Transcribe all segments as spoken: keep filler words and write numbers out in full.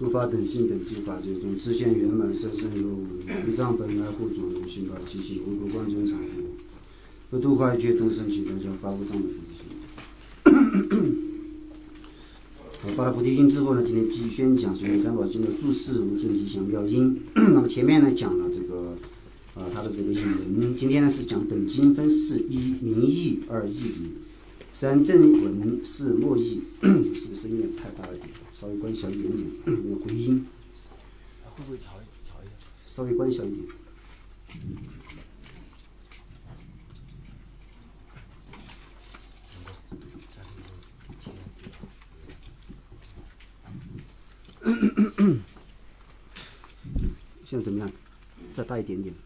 诸法等性等诸法界中，自现圆满色身有无，一藏本来护种人心法七心，无故观真常无，不度化一切众生起大家发不上的菩提心。好，发了菩提心之后呢，今天继续宣讲《水源三宝经》的注释无尽吉祥妙音。那么前面呢讲了这个呃它的这个引文，今天呢是讲本经分四：一名义，二义理，三正文，四默义。这个声音也太大了一点，稍微关小一点点，有回音。 会不会调调一下？ 稍微关小一点。现在怎么样？再大一点点，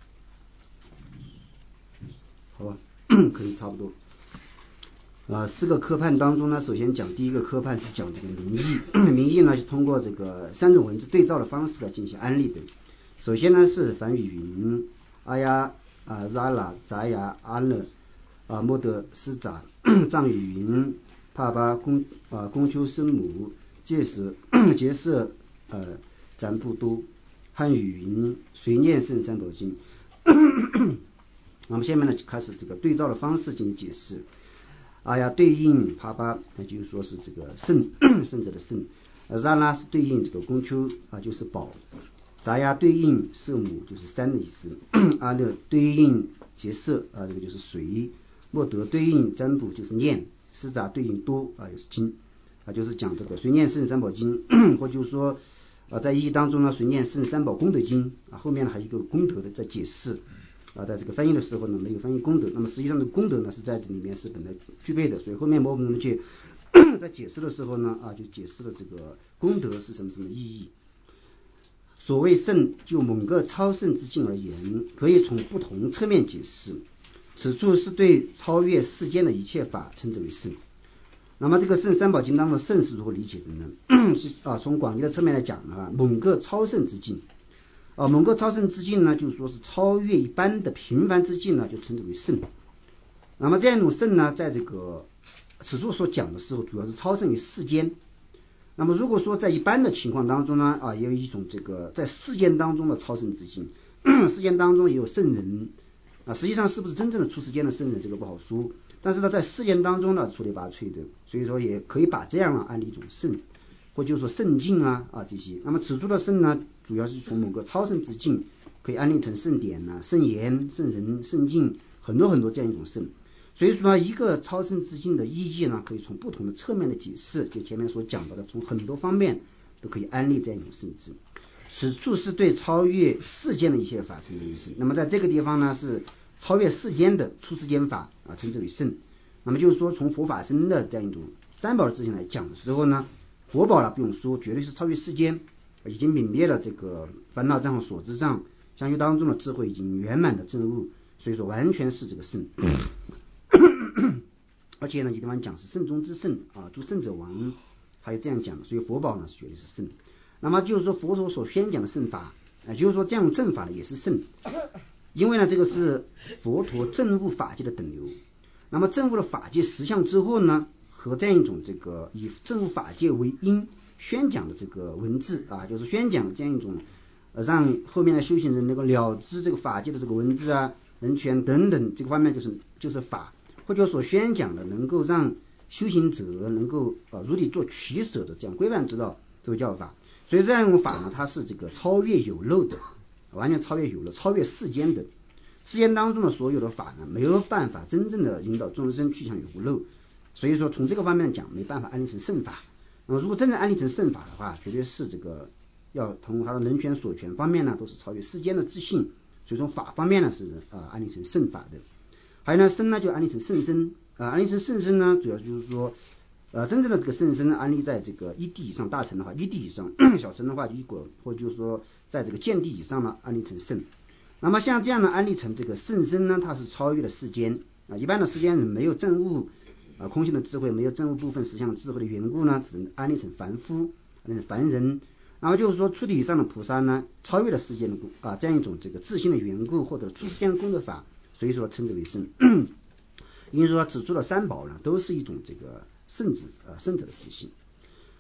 好吧，可以差不多。呃，四个科判当中呢，首先讲第一个科判是讲这个名义，名义呢是通过这个三种文字对照的方式来进行安利的。首先呢是梵语云阿呀啊扎拉扎呀阿勒啊莫德斯扎，藏语云帕巴公啊公丘生母戒色戒色呃占布都，汉语云随念圣三宝经。那么下面呢开始这个对照的方式进行解释。阿呀对应帕巴，那就是说是这个圣圣者的圣，扎拉是对应这个公丘啊，就是宝，扎呀对应色母，就是山的意思，阿勒对应结色啊，这个就是水，莫德对应占卜，就是念，斯扎对应多啊，也是经啊，就是讲这个随念圣三宝经，或就是说啊，在意义当中呢，随念圣三宝功德经啊，后面呢还有一个功德的在解释。啊，在这个翻译的时候呢，没有翻译功德，那么实际上的功德呢是在这里面是本来具备的，所以后面摩本界在解释的时候呢，啊，就解释了这个功德是什么什么意义。所谓圣，就某个超圣之境而言，可以从不同侧面解释。此处是对超越世间的一切法称之为圣。那么这个圣三宝经当中的圣是如何理解的呢？是啊，从广义的侧面来讲啊，某个超圣之境。啊，某个超圣之境呢，就是说是超越一般的平凡之境呢，就称之为圣。那么这样一种圣呢，在这个此处所讲的时候，主要是超圣于世间。那么如果说在一般的情况当中呢，啊，也有一种这个在世间当中的超圣之境，世间当中也有圣人啊，实际上是不是真正的出世间的圣人，这个不好说。但是呢，在世间当中呢，出类拔萃的，所以说也可以把这样啊按一种圣。或就是说圣境啊啊这些，那么此处的圣呢，主要是从某个超圣之境，可以安立成圣典啊、圣言、圣人、圣境，很多很多这样一种圣。所以说呢，一个超圣之境的意义呢，可以从不同的侧面的解释，就前面所讲到的，从很多方面都可以安立这样一种圣智。此处是对超越世间的一切法称之为圣。那么在这个地方呢，是超越世间的出世间法啊，称之为圣。那么就是说，从佛法僧的这样一种三宝的之性来讲的时候呢。佛宝了不用说，绝对是超越世间，已经泯灭了这个烦恼障和所知障，相续当中的智慧已经圆满的证悟，所以说完全是这个圣。而且呢，有地方讲是圣中之圣啊，诸圣者王，还有这样讲的，所以佛宝呢绝对是圣。那么就是说佛陀所宣讲的圣法，啊，就是说这样正法呢也是圣，因为呢这个是佛陀证悟法界的等流。那么证悟了法界实相之后呢，和这样一种这个以证悟法界为因宣讲的这个文字啊，就是宣讲这样一种呃让后面的修行人能够了知这个法界的这个文字啊、人权等等这个方面，就是就是法，或者所宣讲的能够让修行者能够呃如理做取舍的这样规范之道，这个叫法。所以这样一种法呢，它是这个超越有漏的，完全超越有漏，超越世间的。世间当中的所有的法呢，没有办法真正的引导众生去向有无漏。所以说从这个方面讲，没办法安立成圣法。那么如果真正安立成圣法的话，绝对是这个要从它的人权所权方面呢，都是超越世间的自信。所以从法方面呢，是呃安立成圣法的。还有呢，身呢就安立成圣身，呃安立成圣身呢，主要就是说，呃真正的这个圣身安立在这个一地以上，大乘的话一地以上，小乘的话一果，或者就是说在这个见地以上呢安立成圣。那么像这样的安立成这个圣身呢，它是超越了世间啊，一般的世间人没有证悟。啊，空性的智慧没有证悟部分实相的智慧的缘故呢，只能安立成凡夫，安立成凡人。然后就是说，出体以上的菩萨呢，超越了世间的啊这样一种这个自性的缘故，或者出世间的功德法，所以说称之为圣。因为说指出了三宝呢，都是一种这个圣子呃圣者的自性。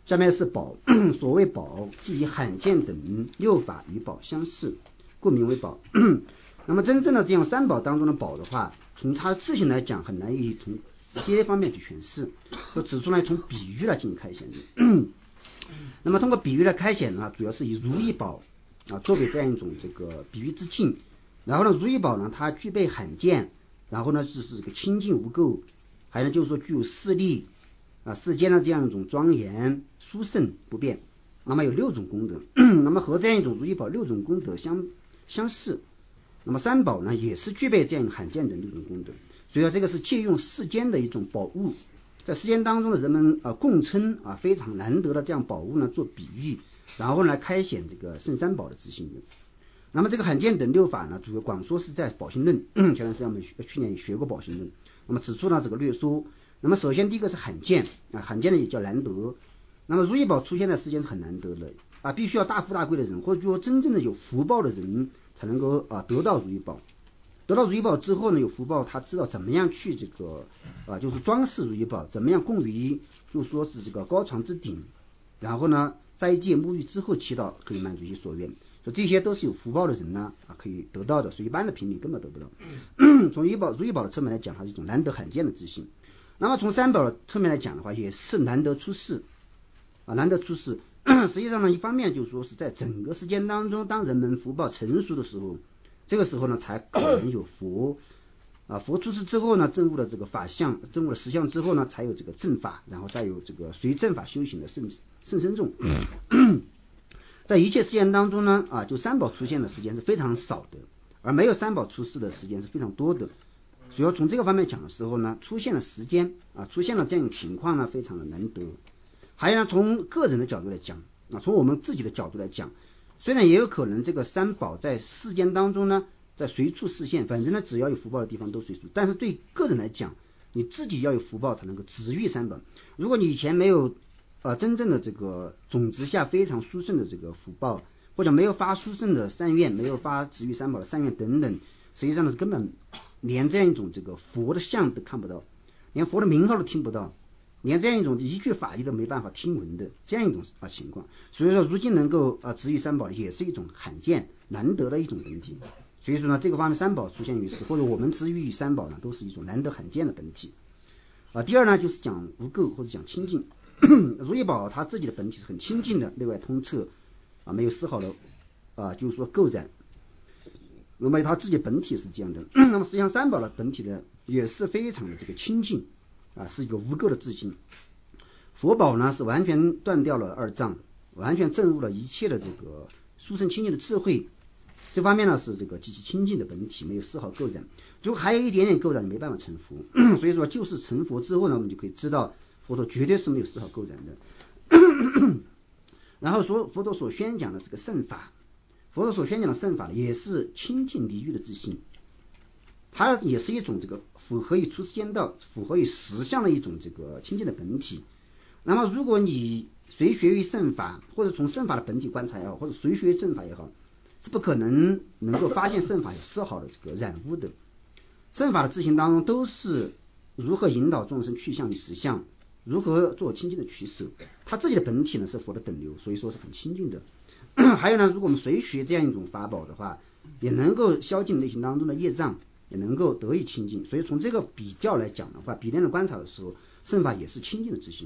下面是宝，所谓宝，即以罕见等六法与宝相似，故名为宝。那么真正的这样三宝当中的宝的话，从它的字性来讲，很难以从直接方面去诠释，就指出来从比喻来进行开显的。那么通过比喻来开显呢，主要是以如意宝啊作为这样一种这个比喻之境。然后呢，如意宝呢，它具备罕见，然后呢是是这个清净无垢，还有呢就是说具有势力啊，世间的这样一种庄严、殊胜不变。那么有六种功德，那么和这样一种如意宝六种功德相相似。那么三宝呢，也是具备这样罕见的六种功德。所以说这个是借用世间的一种宝物，在世间当中的人们啊共称啊非常难得的这样宝物呢做比喻，然后来开显这个圣三宝的自性的。那么这个罕见等六法呢，主要广说是在宝性论，前段时间我们去年也学过宝性论，那么指出了这个略说。那么首先第一个是罕见啊，罕见的也叫难得。那么如意宝出现在世间是很难得的啊，必须要大富大贵的人，或者说真正的有福报的人才能够啊得到如意宝。得到如意宝之后呢，有福报，他知道怎么样去这个啊，就是装饰如意宝，怎么样供于，就说是这个高床之顶，然后呢斋戒沐浴之后祈祷，可以满足其所愿。所以这些都是有福报的人呢啊可以得到的，所以一般的平民根本得不到。从如意宝如意宝的侧面来讲，它是一种难得罕见的自信。那么从三宝的侧面来讲的话，也是难得出世啊，难得出世。实际上呢，一方面就是说是在整个时间当中，当人们福报成熟的时候，这个时候呢才可能有佛啊，佛出世之后呢，证悟了这个法相，证悟了实相之后呢，才有这个正法，然后再有这个随正法修行的圣圣僧众。在一切时间当中呢，啊，就三宝出现的时间是非常少的，而没有三宝出世的时间是非常多的。所以从这个方面讲的时候呢，出现了时间啊，出现了这样一种情况呢，非常的难得。还有呢，从个人的角度来讲啊，从我们自己的角度来讲，虽然也有可能这个三宝在世间当中呢，在随处示现，反正呢只要有福报的地方都随处。但是对个人来讲，你自己要有福报才能够值遇三宝。如果你以前没有呃真正的这个种植下非常殊胜的这个福报，或者没有发殊胜的善愿，没有发值遇三宝的善愿等等，实际上呢是根本连这样一种这个佛的像都看不到，连佛的名号都听不到，连这样一种一句法义都没办法听闻的这样一种啊情况。所以说如今能够啊值遇三宝的也是一种罕见难得的一种本体。所以说呢，这个方面三宝出现于世，或者我们值遇三宝呢，都是一种难得罕见的本体啊。第二呢，就是讲无垢或者讲清净。如意宝它自己的本体是很清净的，内外通彻啊，没有丝毫的啊就是说垢染。那么它自己本体是这样的，那么实际上三宝的本体呢也是非常的这个清净啊，是一个无垢的自性。佛宝呢是完全断掉了二障，完全证悟了一切的这个殊胜清净的智慧，这方面呢是这个极其清净的本体，没有丝毫垢染。如果还有一点点垢染，没办法成佛。所以说就是成佛之后呢，我们就可以知道佛陀绝对是没有丝毫垢染的。然后说佛陀所宣讲的这个圣法，佛陀所宣讲的圣法也是清净离欲的自性，它也是一种这个符合于出世间道、符合于实相的一种这个清净的本体。那么如果你随学于圣法，或者从圣法的本体观察也好，或者随学圣法也好，是不可能能够发现圣法有丝毫的这个染污的。圣法的自性当中都是如何引导众生去向于实相，如何做清净的取舍，它自己的本体呢是佛的等流，所以说是很清净的。还有呢，如果我们随学这样一种法宝的话，也能够消尽内心当中的业障，也能够得以清净。所以从这个比较来讲的话，比量的观察的时候，圣法也是清净的自性。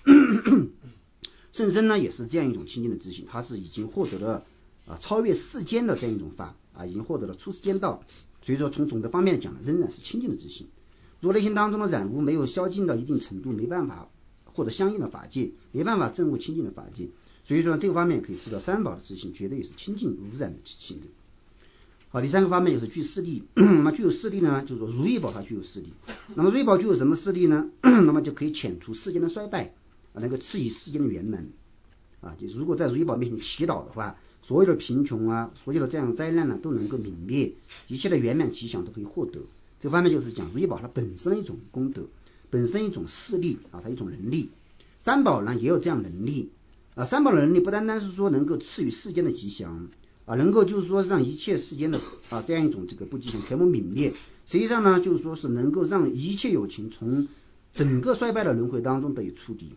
圣僧呢也是这样一种清净的自性，它是已经获得了啊超越世间的这样一种法啊，已经获得了出世间道。所以说从总的方面来讲，仍然是清净的自性。如果内心当中的染污没有消尽到一定程度，没办法获得相应的法界，没办法证悟清净的法界。所以说这个方面可以知道三宝的自性绝对也是清净无染的自性的。好，第三个方面就是具势力。那么具有势力呢，就是说如意宝它具有势力。那么如意宝具有什么势力呢？那么就可以遣除世间的衰败啊，能够赐予世间的圆满啊。就如果在如意宝面前祈祷的话，所有的贫穷啊，所有的这样的灾难呢，都能够泯灭，一切的圆满吉祥都可以获得。这方面就是讲如意宝它本身的一种功德，本身一种势力啊，它一种能力。三宝呢也有这样能力啊，三宝的能力不单单是说能够赐予世间的吉祥啊，能够就是说让一切世间的啊这样一种这个不吉祥全部泯灭，实际上呢就是说是能够让一切有情从整个衰败的轮回当中得以出离。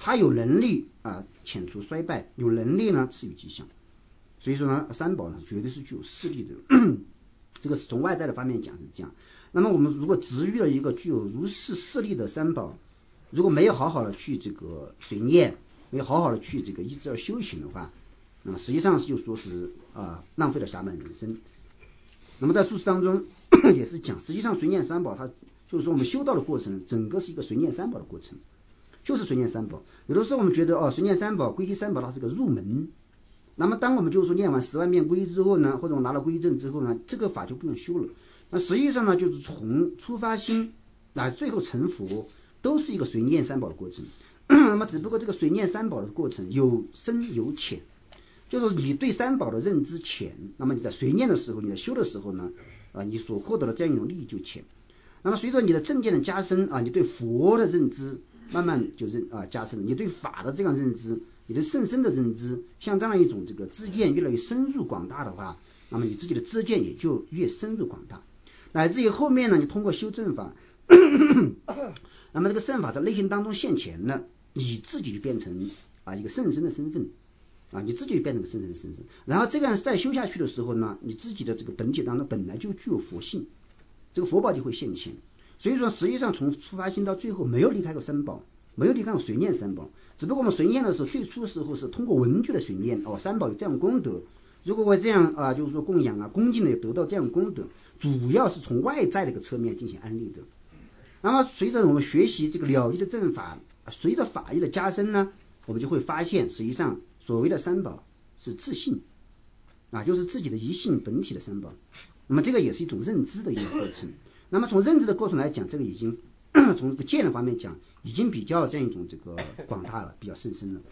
它有能力啊遣除衰败，有能力呢赐予吉祥。所以说呢，三宝呢绝对是具有势力的。这个是从外在的方面讲是这样。那么我们如果执遇了一个具有如是势力的三宝，如果没有好好的去这个随念，没有好好的去这个依之而修行的话，那么实际上就说是啊浪费了暇满人生。那么在注释当中也是讲，实际上随念三宝它就是说我们修道的过程，整个是一个随念三宝的过程，就是随念三宝。有的时候我们觉得哦，随念三宝、皈依三宝它是个入门。那么当我们就是说念完十万遍皈依之后呢，或者我拿了皈依证之后呢，这个法就不用修了。那实际上呢，就是从出发心乃最后成佛，都是一个随念三宝的过程。那么只不过这个随念三宝的过程有深有浅，就是你对三宝的认知浅，那么你在随念的时候，你在修的时候呢，啊，你所获得的这样一种利益就浅。那么随着你的正见的加深啊，你对佛的认知慢慢就认啊加深，你对法的这样认知，你对甚深的认知，像这样一种这个知见越来越深入广大的话，那么你自己的知见也就越深入广大，乃至于后面呢，你通过修正法，那么这个圣法在内心当中现前了，你自己就变成啊一个圣身的身份啊，你自己就变成个圣身的身份。然后这个样再修下去的时候呢，你自己的这个本体当中本来就具有佛性，这个佛宝就会现前。所以说实际上从出发心到最后没有离开过三宝，没有离开过随念三宝，只不过我们随念的时候，最初的时候是通过文具的随念哦，三宝有这样功德，如果我这样啊，就是说供养啊、恭敬的得到这样功德，主要是从外在的一个侧面进行安利的。那么随着我们学习这个了义的正法，随着法义的加深呢，我们就会发现，实际上所谓的三宝是自性啊，就是自己的一性本体的三宝。那么这个也是一种认知的一个过程。那么从认知的过程来讲，这个已经从这个见的方面讲，已经比较这样一种这个广大了，比较甚深了。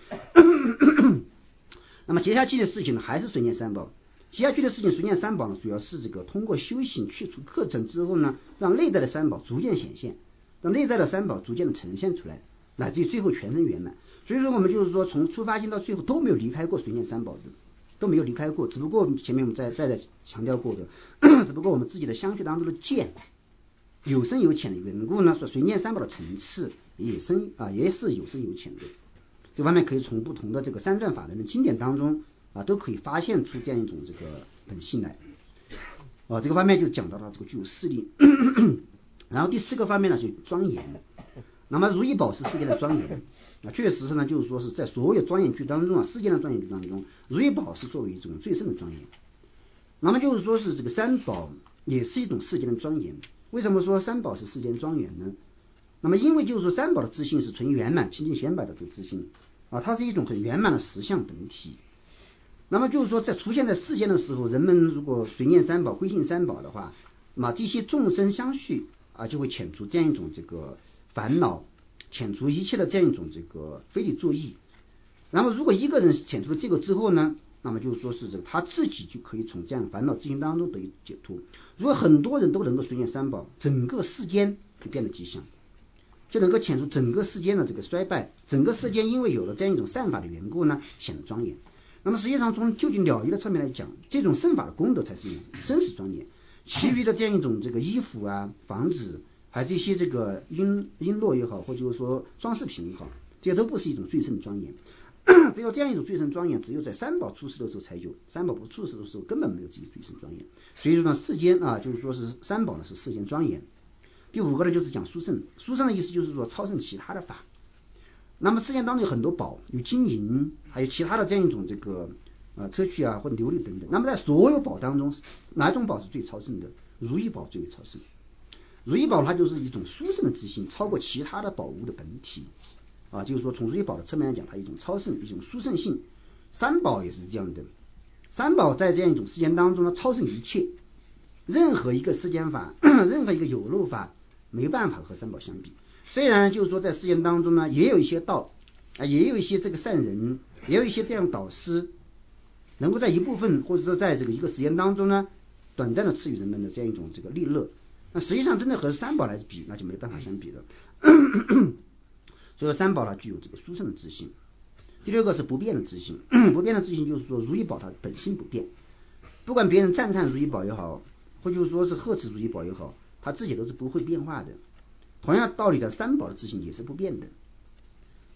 那么接下去的事情呢，还是随念三宝。接下去的事情，随念三宝呢，主要是这个通过修行去除课程之后呢，让内在的三宝逐渐显现，让内在的三宝逐渐的呈现出来，乃至于最后全分圆满。所以说我们就是说，从出发心到最后都没有离开过随念三宝的，都没有离开过。只不过前面我们再再再强调过的，只不过我们自己的相续当中的见有深有浅的缘故呢，说随念三宝的层次也深啊，也是有深有浅的。这方面可以从不同的这个三转法轮的经典当中啊，都可以发现出这样一种这个本性来。啊，这个方面就讲到了这个具有势力。然后第四个方面呢，就庄严。那么如意宝是世间的庄严啊，确实是呢，就是说是在所有庄严具当中啊，世间的庄严具当中，如意宝是作为一种最胜的庄严。那么就是说是这个三宝也是一种世间的庄严。为什么说三宝是世间庄严呢？那么因为就是说三宝的自性是纯圆满清净显摆的这个自性啊，它是一种很圆满的实相本体。那么就是说在出现在世间的时候，人们如果随念三宝归信三宝的话，那么这些众生相续啊，就会遣除这样一种这个烦恼，遣除一切的这样一种这个非理作意。然后如果一个人遣除了这个之后呢，那么就是说是这个他自己就可以从这样烦恼自性当中得以解脱。如果很多人都能够随念三宝，整个世间就变得吉祥，就能够遣除整个世间的这个衰败，整个世间因为有了这样一种善法的缘故呢，显得庄严。那么实际上从究竟了义的侧面来讲，这种圣法的功德才是真实庄严，其余的这样一种这个衣服啊、房子，还有这些这个璎璎珞也好，或者说装饰品也好，这些都不是一种最胜的庄严。所以说这样一种最胜庄严，只有在三宝出世的时候才有，三宝不出世的时候根本没有这个最胜庄严。所以说呢，世间啊，就是说是三宝呢是世间庄严。第五个呢，就是讲殊胜。殊胜的意思就是说超胜其他的法。那么世间当中有很多宝，有金银，还有其他的这样一种这个呃砗磲啊或琉璃等等。那么在所有宝当中，哪一种宝是最超胜的？如意宝最为超胜。如意宝它就是一种殊胜的自性，超过其他的宝物的本体啊，就是说从如意宝的侧面来讲，它一种超胜，一种殊胜性。三宝也是这样的，三宝在这样一种世间当中呢，超胜一切，任何一个世间法，任何一个有漏法，没办法和三宝相比。虽然就是说在世间当中呢，也有一些道啊，也有一些这个善人，也有一些这样导师，能够在一部分或者说在这个一个时间当中呢，短暂的赐予人们的这样一种这个利乐。那实际上真的和三宝来比，那就没办法相比了。所以三宝呢具有这个殊胜的自性。第六个是不变的自性。不变的自性就是说如意宝它本性不变，不管别人赞叹如意宝也好，或者说是呵斥如意宝也好，它自己都是不会变化的。同样道理的，三宝的自性也是不变的。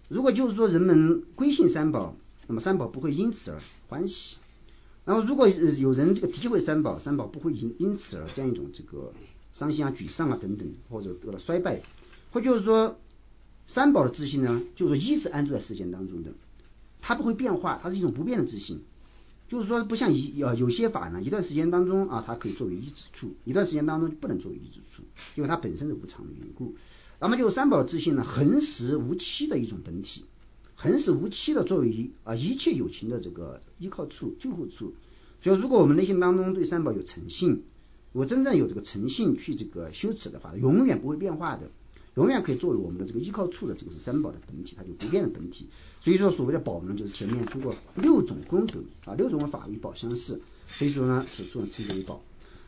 如果就是说人们归信三宝，那么三宝不会因此而欢喜。然后如果有人这个诋毁三宝，三宝不会因因此而这样一种这个伤心啊、沮丧啊等等，或者得了衰败。或就是说三宝的自信呢，就是说一直安住在世间当中的，它不会变化，它是一种不变的自信。就是说不像一呃有些法呢，一段时间当中啊，它可以作为一之处，一段时间当中就不能作为一之处，因为它本身是无常的缘故。那么就是三宝自信呢，恒时无期的一种本体，恒时无期的作为啊一切有情的这个依靠处、救护处。所以如果我们内心当中对三宝有诚信，我真正有这个诚信去这个修持的话，永远不会变化的，永远可以作为我们的这个依靠处的，这个是三宝的本体，它就不变的本体。所以说所谓的宝呢，就是前面通过六种功德啊，六种法与宝相似，所以说呢，此处呢称之为宝。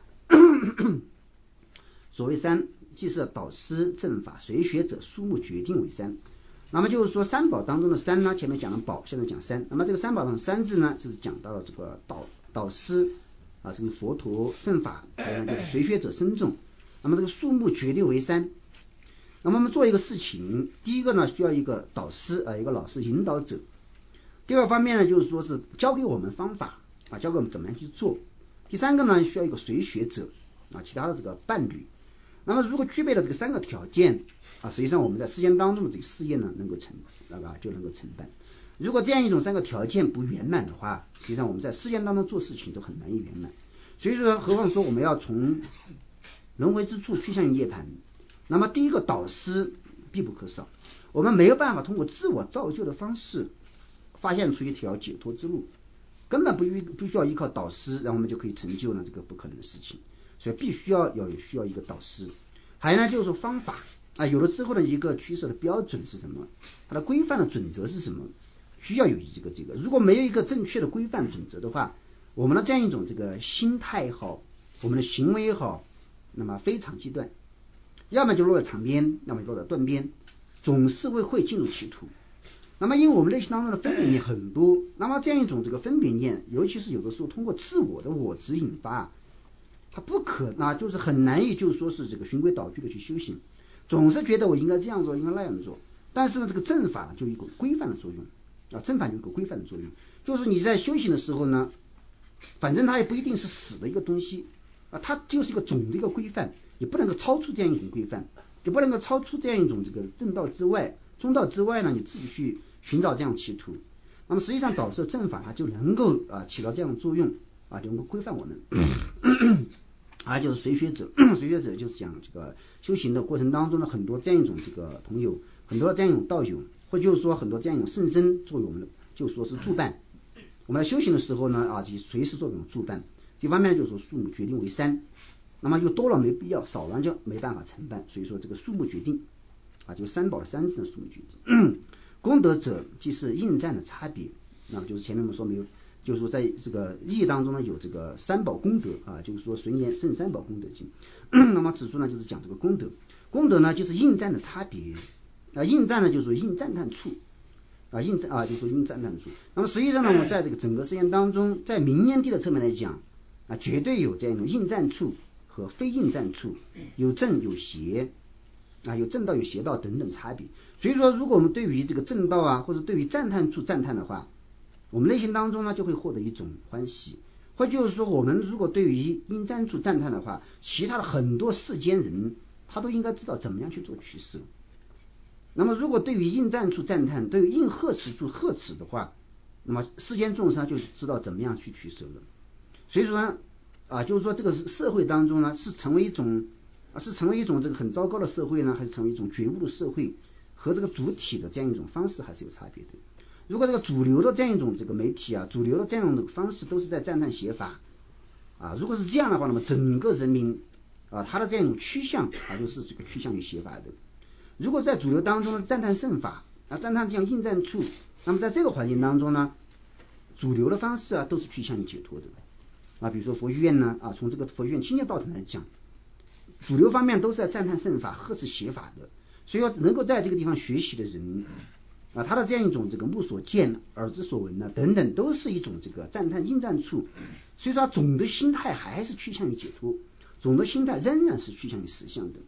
所谓三，即是导师正法随学者数目决定为三。那么就是说三宝当中的三呢，前面讲了宝，现在讲三。那么这个三宝上三字呢，就是讲到了这个导导师啊，这个佛陀正法，还有呢就是随学者深重。那么这个数目决定为三。那么我们做一个事情，第一个呢需要一个导师啊，一个老师引导者。第二方面呢，就是说是教给我们方法啊，教给我们怎么样去做。第三个呢，需要一个随学者啊，其他的这个伴侣。那么如果具备了这个三个条件啊，实际上我们在世间当中的这个事业呢，能够成那个就能够承办。如果这样一种三个条件不圆满的话，实际上我们在世间当中做事情都很难以圆满。所以说，何况说我们要从轮回之处趋向于涅槃，那么第一个导师必不可少。我们没有办法通过自我造就的方式发现出一条解脱之路，根本不需不需要依靠导师，然后我们就可以成就呢这个不可能的事情。所以必须要有需要一个导师。还有呢，就是说方法啊，有了之后的一个取舍的标准是什么？它的规范的准则是什么？需要有一个这个，如果没有一个正确的规范准则的话，我们的这样一种这个心态也好，我们的行为也好，那么非常极端，要么就落在长边，要么就落在断边，总是会会进入歧途。那么因为我们内心当中的分别念很多，那么这样一种这个分别念，尤其是有的时候通过自我的我执引发，它不可那就是很难以就是说是这个循规蹈矩的去修行，总是觉得我应该这样做，应该那样做。但是呢，这个正法呢就有一个规范的作用啊，正法就有一个规范的作用，就是你在修行的时候呢，反正它也不一定是死的一个东西啊，它就是一个总的一个规范，也不能够超出这样一种规范，也不能够超出这样一种这个正道之外，中道之外呢，你自己去寻找这样歧途。那么实际上导师正法它就能够啊起到这样的作用啊，能够规范我们。还、啊、就是随学者，随学者就是讲这个修行的过程当中的很多这样一种这个朋友，很多这样一种道友，或就是说很多这样一种圣僧作为我们的，就说是助伴。我们在修行的时候呢，啊，就随时作为我们助伴。这方面就是说数目决定为三，那么又多了没必要，少了就没办法承办，所以说这个数目决定啊，就是三宝的三字的数目决定。功德者即是应赞的差别，那么就是前面我们说没有。就是说，在这个意义当中呢，有这个三宝功德啊，就是说《随念圣三宝功德经》。那么指出呢，就是讲这个功德，功德呢就是应赞的差别啊，应赞呢就是说应赞叹处啊，应赞啊就是说应赞叹处。那么实际上呢，我们在这个整个实验当中，在名言谛的侧面来讲啊，绝对有这样一种应赞处和非应赞处，有正有邪啊，有正道有邪道等等差别。所以说，如果我们对于这个正道啊，或者对于赞叹处赞叹的话，我们内心当中呢就会获得一种欢喜，或就是说我们如果对于应赞处赞叹的话，其他的很多世间人他都应该知道怎么样去做取舍。那么如果对于应赞处赞叹，对于应呵持处呵持的话，那么世间众生就知道怎么样去取舍了。所以说呢啊，就是说这个社会当中呢是成为一种啊是成为一种这个很糟糕的社会呢，还是成为一种觉悟的社会，和这个主体的这样一种方式还是有差别的。如果这个主流的这样一种这个媒体啊，主流的这样的方式都是在赞叹邪法啊，如果是这样的话，那么整个人民啊，他的这样一种趋向啊，就是这个趋向于邪法的。如果在主流当中呢赞叹圣法啊，赞叹这样应赞处，那么在这个环境当中呢，主流的方式啊都是趋向于解脱的啊。比如说佛学院呢啊，从这个佛学院清净道统来讲，主流方面都是在赞叹圣法、呵斥邪法的，所以说能够在这个地方学习的人啊，他的这样一种这个目所见、耳之所闻呢，等等，都是一种这个赞叹应赞处。所以说，总的心态还是趋向于解脱，总的心态仍然是趋向于实相的。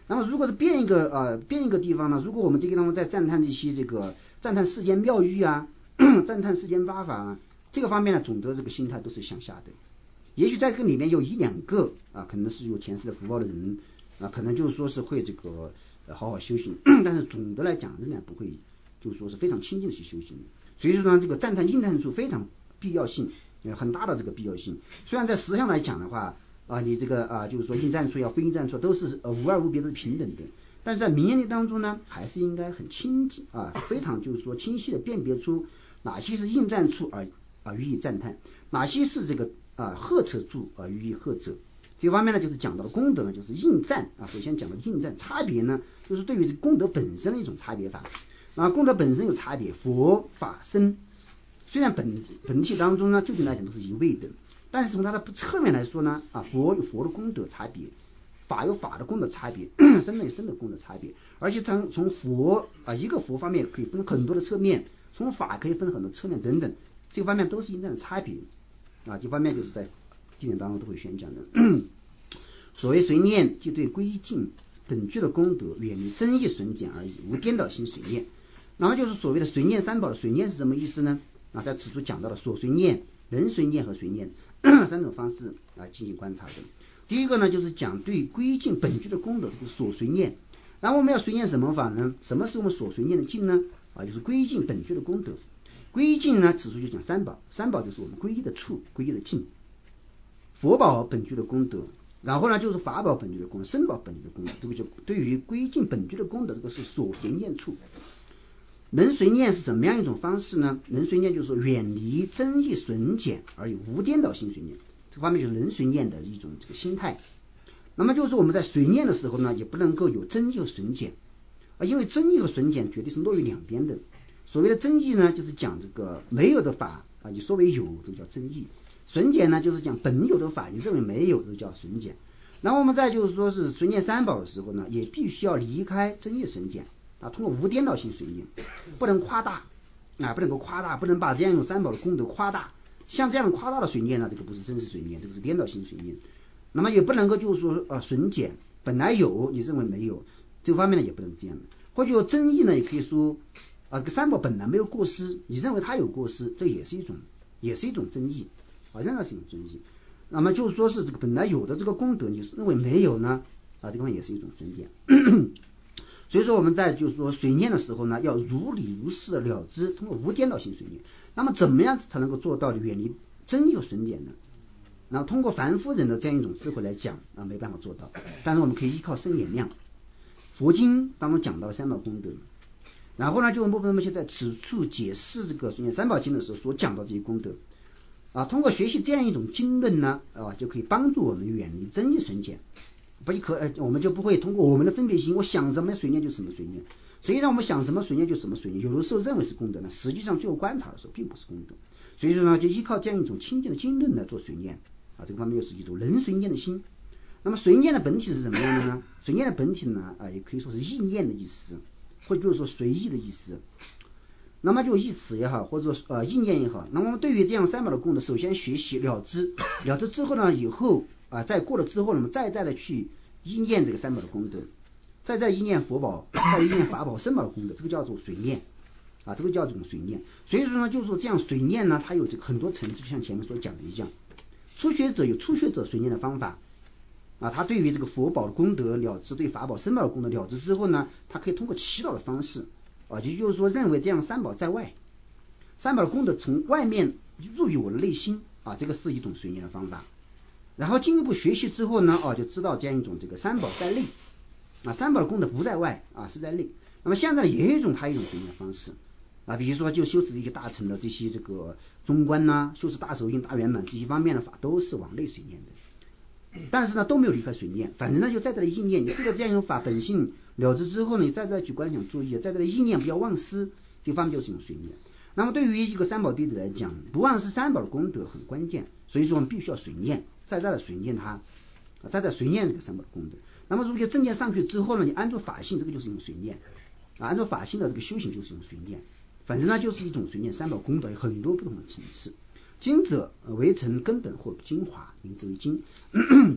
那么如果是变一个呃变一个地方呢，如果我们这个地方在赞叹这些这个赞叹世间妙语啊，赞叹世间八法啊，这个方面呢，总的这个心态都是向下的。也许在这个里面有一两个啊，可能是有前世的福报的人啊，可能就是说是会这个、呃、好好修行，但是总的来讲仍然不会就是说是非常亲近的去修行。所以说呢，这个赞叹应叹处非常必要性，很大的这个必要性。虽然在实相来讲的话啊，你这个啊就是说应赞处要非应赞处都是呃无二无别的平等的，但是在明眼力当中呢，还是应该很清晰啊，非常就是说清晰的辨别出哪些是应赞处而啊予以赞叹，哪些是这个啊呵斥处而予以呵责。这方面呢，就是讲到的功德呢，就是应赞啊。首先讲到应赞差别呢，就是对于这功德本身的一种差别法。啊，功德本身有差别，佛法僧虽然本本体当中呢，究竟来讲都是一味的，但是从它的侧面来说呢，啊，佛有佛的功德差别，法有法的功德差别，僧有僧的功德差别，而且从从佛啊一个佛方面可以分很多的侧面，从法可以分很多侧面等等，这个方面都是应该的差别啊。这方面就是在经典当中都会宣讲的。所谓随念，即对归尽本具的功德，远离增益损减而已，无颠倒性随念。那么就是所谓的随念三宝的随念是什么意思呢？啊，在此处讲到了所随念、人随念和随念三种方式来进行观察的。第一个呢，就是讲对归尽本具的功德，这个所随念。然后我们要随念什么法呢？什么是我们所随念的尽呢？啊，就是归尽本具的功德。归尽呢，此处就讲三宝，三宝就是我们皈依的处、皈依的尽。佛宝本具的功德，然后呢就是法宝本具的功德，僧宝本具的功德，这个就对于归尽本具的功德，这个是所随念处。人随念是什么样一种方式呢？人随念就是说远离增益损减而有无颠倒性随念，这方面就是人随念的一种这个心态。那么就是我们在随念的时候呢，也不能够有增益和损减啊，因为增益和损减绝对是落于两边的。所谓的增益呢，就是讲这个没有的法啊，你说为有，这个叫增益；损减呢，就是讲本有的法，你认为没有，这个叫损减。然后我们再就是说是随念三宝的时候呢，也必须要离开增益损减啊，通过无颠倒性随念，不能夸大啊，不能够夸大，不能把这样一种三宝的功德夸大。像这样夸大的随念呢，这个不是真实随念，这个是颠倒性随念。那么也不能够就是说呃损减，本来有你认为没有，这方面呢也不能这样的。或者有争议呢，也可以说啊，这三宝本来没有过失，你认为它有过失，这也是一种也是一种争议啊，仍然是一种争议。那么就是说是这个本来有的这个功德，你认为没有呢啊，这方面也是一种损减。所以说我们在就是说随念的时候呢，要如理如是的了知，通过无颠倒性随念。那么怎么样才能够做到远离增益和损减呢？然后通过凡夫人的这样一种智慧来讲啊，没办法做到，但是我们可以依靠生眼量。佛经当中讲到了三宝功德，然后呢，就我们在此处解释这个随念三宝经的时候所讲到这些功德啊，通过学习这样一种经论呢啊，就可以帮助我们远离增益损减。不可呃，我们就不会通过我们的分别心，我想怎么随念就怎么随念。实际上我们想怎么随念就怎么随念，有的时候认为是功德呢，实际上最后观察的时候并不是功德。所以说呢，就依靠这样一种清净的经论来做随念啊，这个方面又是一种人随念的心。那么随念的本体是怎么样的呢？随念的本体呢啊，也可以说是意念的意思，或者就是说随意的意思。那么就意词也好，或者说呃意念也好，那么我们对于这样三宝的功德，首先学习了知，了知之后呢，以后啊再过了之后，我们再再的去意念这个三宝的功德，再再意念佛宝，再意念法宝、僧宝的功德，这个叫做随念啊，这个叫做随念。所以说呢，就是说这样随念呢，它有这个很多层次，就像前面所讲的一样。初学者有初学者随念的方法啊，他对于这个佛宝的功德了知，对法宝、僧宝的功德了知之后呢，他可以通过祈祷的方式啊，也就是说认为这样三宝在外，三宝的功德从外面入于我的内心啊，这个是一种随念的方法。然后进一步学习之后呢，哦，就知道这样一种这个三宝在内啊，三宝的功德不在外啊，是在内。那么现在也有一种它一种随念的方式啊，比如说就修持一些大乘的这些这个中观呐、啊，修持大手印、大圆满这些方面的法，都是往内随念的。但是呢，都没有离开随念，反正呢就在这里意念，你对着这样一种法本性了知之后呢，你再再去观想注意，在这里意念不要忘失，这方面就是一种随念。那么对于一个三宝弟子来讲，不忘失三宝的功德很关键，所以说我们必须要随念，再再的随念它，再再随念这个三宝的功德。那么如果正见上去之后呢，你安住法性，这个就是一种随念啊，按照法性的这个修行就是一种随念，反正呢就是一种随念。三宝功德有很多不同的层次，经者为成根本或精华，名之为经。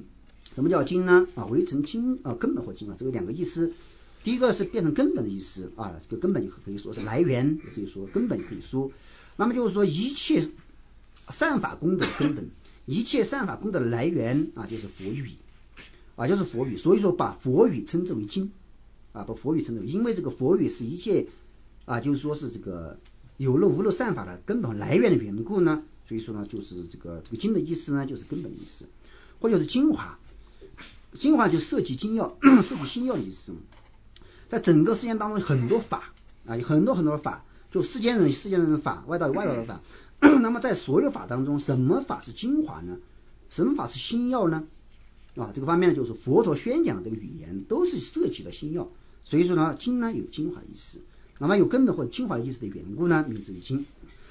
什么叫经呢？啊，为成经啊，根本或经啊，这个两个意思。第一个是变成根本的意思啊，这个根本可以说是来源，也可以说根本，也可以说。那么就是说一切善法功德的根本，一切善法功德的来源啊，就是佛语啊，就是佛语。所以说把佛语称之为经啊，把佛语称之为，因为这个佛语是一切啊，就是说是这个有漏无漏善法的根本来源的缘故呢，所以说呢，就是这个这个经的意思呢，就是根本的意思，或者是精华。精华就涉及精要，涉及心要的意思。在整个世间当中，很多法啊，有很多很多的法，就世间人世间人的法，外道有外道的法。那么在所有法当中，什么法是精华呢？什么法是心要呢？啊，这个方面就是佛陀宣讲的这个语言都是涉及了心要，所以说呢，经呢有精华的意思，那么有根本或者精华的意思的缘故呢，名字为经。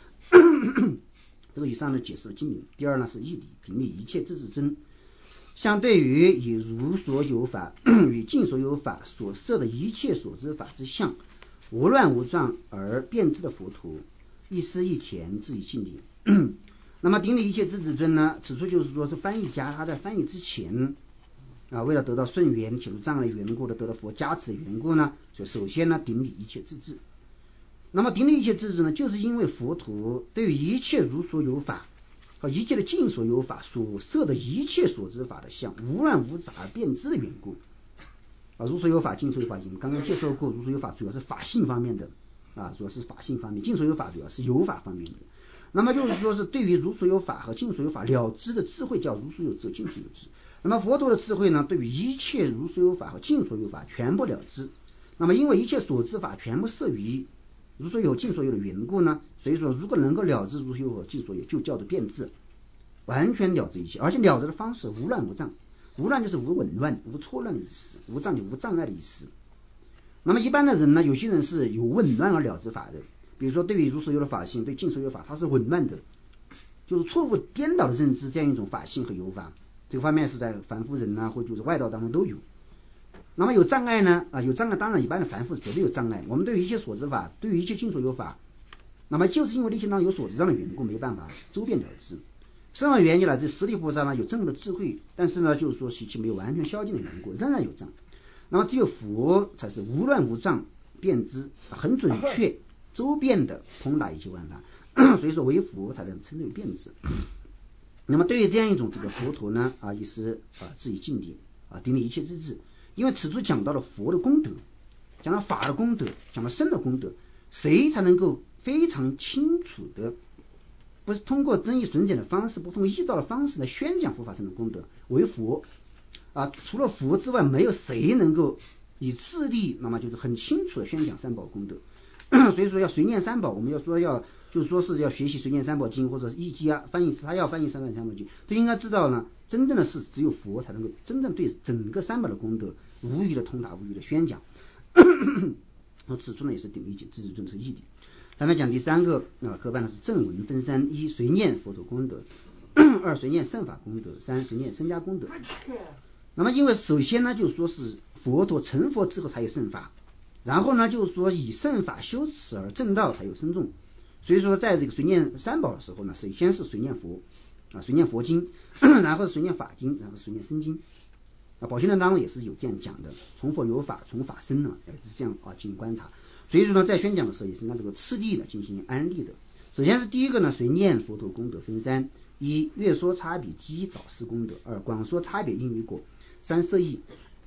这个以上呢解释了经名。第二呢是义理，顶礼一切智智尊。相对于以如所有法与尽所有法所设的一切所知法之相，无乱无状而变质的佛陀，一思一前自以敬礼。那么顶礼一切智智尊呢，此处就是说是翻译家他在翻译之前啊，为了得到顺缘解除障碍的缘故的，得到佛加持的缘故呢，所以首先呢顶礼一切智智。那么顶礼一切智智呢，就是因为佛陀对于一切如所有法和一切的尽所有法所设的一切所知法的相，无乱无杂而变质的缘故啊，如所有法尽所有法，我们刚刚介绍过，如所有法主要是法性方面的啊，主要是法性方面，尽所有法主要是有法方面的。那么就是说是对于如所有法和尽所有法了知的智慧叫如所有智尽所有智。那么佛陀的智慧呢，对于一切如所有法和尽所有法全部了知。那么因为一切所知法全部摄于如所有尽所有的缘故呢，所以说如果能够了知如所有和尽所有，就叫做变质，完全了知一切，而且了知的方式无乱无障。无乱就是无紊乱无错乱的意思，无障就无障碍的意思。那么一般的人呢，有些人是有紊乱而了知法的，比如说对于如所有的法性，对尽所有法它是紊乱的，就是错误颠倒的认知，这样一种法性和有法，这个方面是在凡夫人啊或就是外道当中都有。那么有障碍呢啊，有障碍当然一般的凡夫是绝对有障碍。我们对于一切所知法，对于一切尽所有法，那么就是因为内心当中有所知障的缘故，没办法周遍了知。生而缘起乃至十力菩萨呢，有正悟的智慧，但是呢就是说习气没有完全消尽的缘故，仍然有障。那么只有佛才是无乱无障遍知，很准确周遍的通达一切万法，所以说唯佛才能称之为遍知。那么对于这样一种这个佛陀呢啊，也是啊自己敬礼啊，顶礼一切智智。因为此处讲到了佛的功德，讲到法的功德，讲到身的功德，谁才能够非常清楚的，不是通过增益损减的方式，不通过依照的方式来宣讲佛法身的功德，为佛啊，除了佛之外，没有谁能够以自力，那么就是很清楚的宣讲三宝功德。所以说要随念三宝，我们要说要就是说是要学习随念三宝经，或者是译经啊，翻译师他要翻译三三宝经，都应该知道呢，真正的是只有佛才能够真正对整个三宝的功德无余的通达，无余的宣讲。此处呢也是顶礼智智尊是义理。咱们讲第三个啊，科办呢是正文分三：一随念佛陀功德，二随念圣法功德，三随念僧伽功德。那么因为首先呢就是说是佛陀成佛之后才有圣法，然后呢就是说以圣法修持而正道才有僧众。所以说在这个随念三宝的时候呢，首先是随念佛啊，随念佛经，然后随念法经，然后随念僧经啊。宝训论当中也是有这样讲的，从佛有法，从法生呢，也是这样啊进行观察。所以说呢，在宣讲的时候也是按这个次第的进行安利的。首先是第一个呢，随念佛陀功德分三：一略说差别机导师功德；二广说差别因与果；三摄意。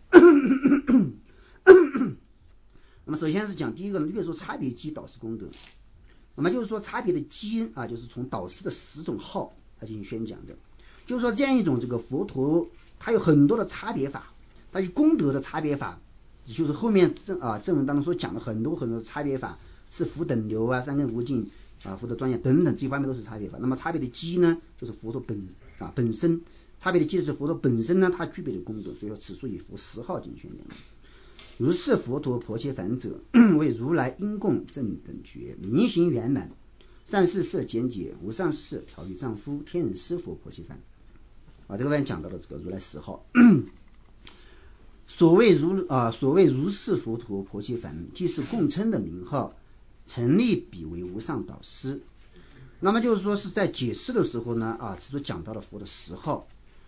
那么首先是讲第一个呢，略说差别机导师功德。那么就是说差别的基啊，就是从导师的十种号来进行宣讲的。就是说这样一种这个佛陀，它有很多的差别法，它有功德的差别法，也就是后面正啊正文当中所讲的很多很多的差别法，是福等流啊、三根无尽啊、福德庄严等等，这方面都是差别法。那么差别的基呢，就是佛陀本啊本身，差别的基是佛陀本身呢，它具备的功德，所以说此处以佛十号进行宣讲的。如是佛陀婆伽梵者，为如来因供正等觉，明行圆满，善事色简解，无上士调御丈夫，天人师佛婆伽梵啊，这个边讲到了这个如来十号。所谓如啊，所谓如是佛陀婆伽梵，即是共称的名号，成立彼为无上导师。那么就是说是在解释的时候呢啊，此处讲到了佛的十号。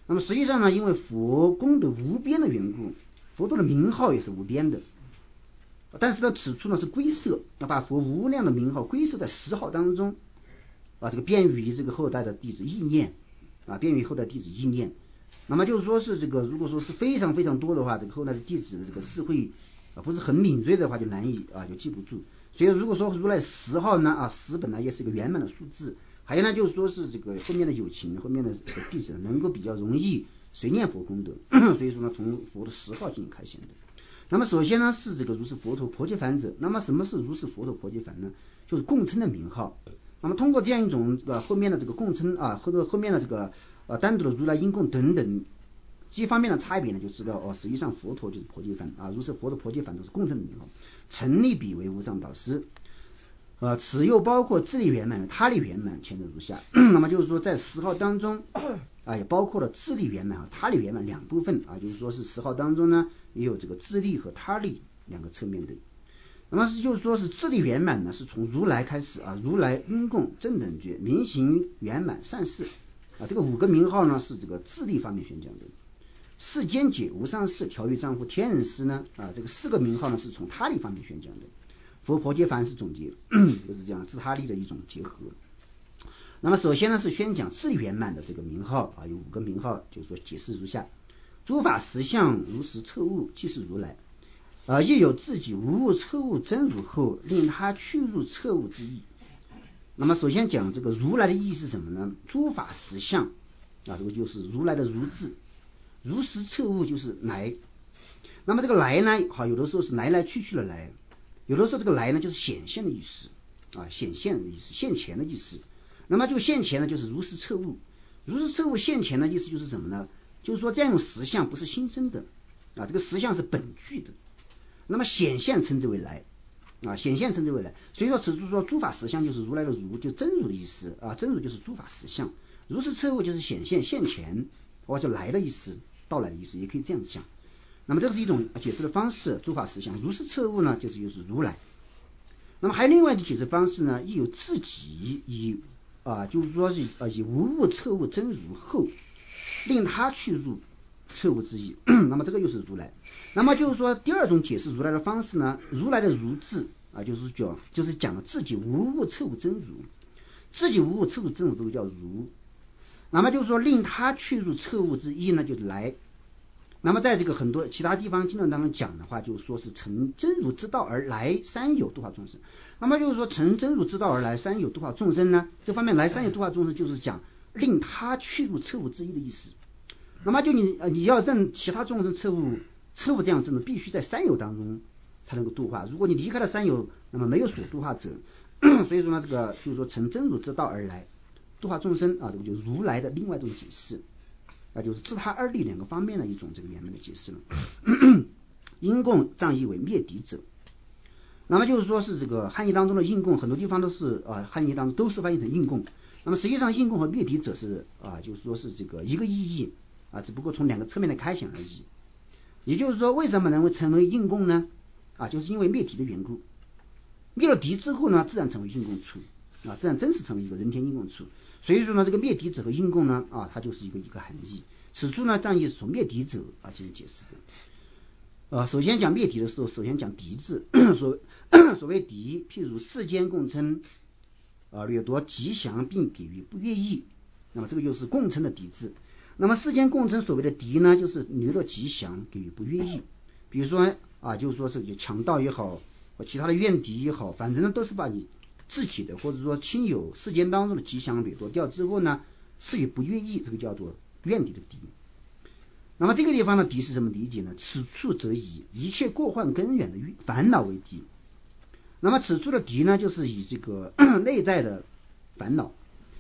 那么实际上呢，因为佛功德无边的缘故，佛陀的名号也是无边的。但是呢，此处呢是归摄，要把佛无量的名号归摄在十号当中，啊，这个便于这个后代的弟子意念，啊，便于后代弟子意念。那么就是说是这个，如果说是非常非常多的话，这个后代的弟子的这个智慧啊不是很敏锐的话，就难以啊就记不住。所以如果说如来十号呢，啊十本来也是一个圆满的数字。还有呢，就是说是这个后面的有情，后面的这个弟子能够比较容易随念佛功德，所以说呢，从佛的十号进行开显的。那么首先呢是这个如是佛陀婆伽梵者。那么什么是如是佛陀婆伽梵呢？就是共称的名号。那么通过这样一种呃后面的这个共称啊，或者后面的这个呃单独的如来因供等等几方面的差别呢，就知道哦，实际上佛陀就是婆伽梵啊，如是佛陀婆伽梵都是共称的名号，成立彼为无上导师。呃，此又包括自力圆满、他力圆满，前者如下。那么就是说，在十号当中啊，也包括了自力圆满和他力圆满两部分啊，就是说是十号当中呢，也有这个自力和他力两个侧面的。那么是就是说是自力圆满呢，是从如来开始啊，如来因供正等觉明行圆满善事啊，这个五个名号呢是这个自力方面宣讲的。世间解无上士调御丈夫天人师呢啊，这个四个名号呢是从他力方面宣讲的。佛婆伽梵是总结，就是这样自他力的一种结合。那么首先呢是宣讲自力圆满的这个名号啊，有五个名号，就是说解释如下：诸法实相如实彻悟，即是如来。呃，亦有自己无物彻悟真如后，令他去入彻悟之意。那么首先讲这个如来的意义是什么呢？诸法实相啊，这个就是如来的如字，如实彻悟就是来。那么这个来呢，好，有的时候是来来去去的来。有的时候这个来呢就是显现的意思啊，显现的意思，现前的意思。那么这个现前呢就是如实彻悟，如实彻悟现前的意思就是什么呢？就是说这样一种实相不是新生的啊，这个实相是本具的。那么显现称之为来啊，显现称之为来。所以说此处说诸法实相就是如来的如，就真如的意思啊，真如就是诸法实相，如实彻悟就是显现现前，或者来的意思，到来的意思，也可以这样讲。那么这是一种解释的方式，诸法实相如实彻悟呢，就是就是如来。那么还有另外一种解释方式呢，亦有自己以啊，就是说是啊以无物彻悟真如后，令他去入彻悟之意。那么这个又是如来。那么就是说第二种解释如来的方式呢，如来的如字啊，就是讲就是讲了自己无物彻悟真如，自己无物彻悟真如，这个叫如。那么就是说令他去入彻悟之意呢，就是来。那么在这个很多其他地方经论当中讲的话，就是说是成真如之道而来，三有度化众生。那么就是说成真如之道而来，三有度化众生呢，这方面来三有度化众生就是讲令他去入彻悟之意的意思。那么就你你要让其他众生彻悟彻悟这样子呢，必须在三有当中才能够度化。如果你离开了三有，那么没有所度化者。所以说呢，这个就是说成真如之道而来，度化众生啊，这个就是如来的另外一种解释。那就是自他二力两个方面的一种这个圆满的解释了。因供藏义为灭敌者，那么就是说是这个汉译当中的应供，很多地方都是啊、呃，汉译当中都是翻译成应供。那么实际上应供和灭敌者是啊、呃，就是说是这个一个意义啊，只不过从两个侧面的开显而已。也就是说，为什么能够成为应供呢？啊，就是因为灭敌的缘故。灭了敌之后呢，自然成为应供处啊，自然真实成为一个人天应供处。所以说呢，这个灭敌者和应供呢，啊，它就是一个一个含义。此处呢，藏义是从灭敌者啊进行解释的。呃，首先讲灭敌的时候，首先讲敌字。所所谓敌，譬如世间共称，啊，掠夺吉祥并给予不悦意，那么这个就是共称的敌字。那么世间共称所谓的敌呢，就是掠夺吉祥，给予不悦意。比如说啊，就是说是强盗也好，或其他的怨敌也好，反正呢都是把你自己的或者说亲友世间当中的吉祥掠夺掉之后呢，赐予不悦意，这个叫做怨敌的敌。那么这个地方的敌是什么理解呢？此处则以一切过患根源的烦恼为敌。那么此处的敌呢，就是以这个内在的烦恼。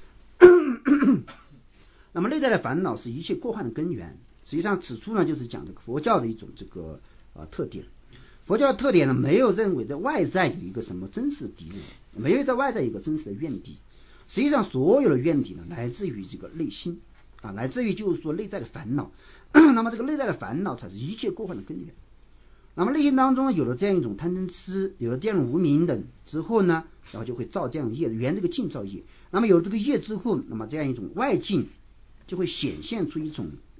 那么内在的烦恼是一切过患的根源。实际上此处呢，就是讲这个佛教的一种这个呃特点。佛教的特点呢，没有认为在外在有一个什么真实的敌人，没有在外在有一个真实的怨敌。实际上所有的怨敌呢，来自于这个内心啊，来自于就是说内在的烦恼。那么这个内在的烦恼才是一切过患的根源。那么内心当中有了这样一种贪嗔痴，有了这样的无明等之后呢，然后就会造这样业，缘这个境造业。那么有了这个业之后，那么这样一种外境就会显现出一种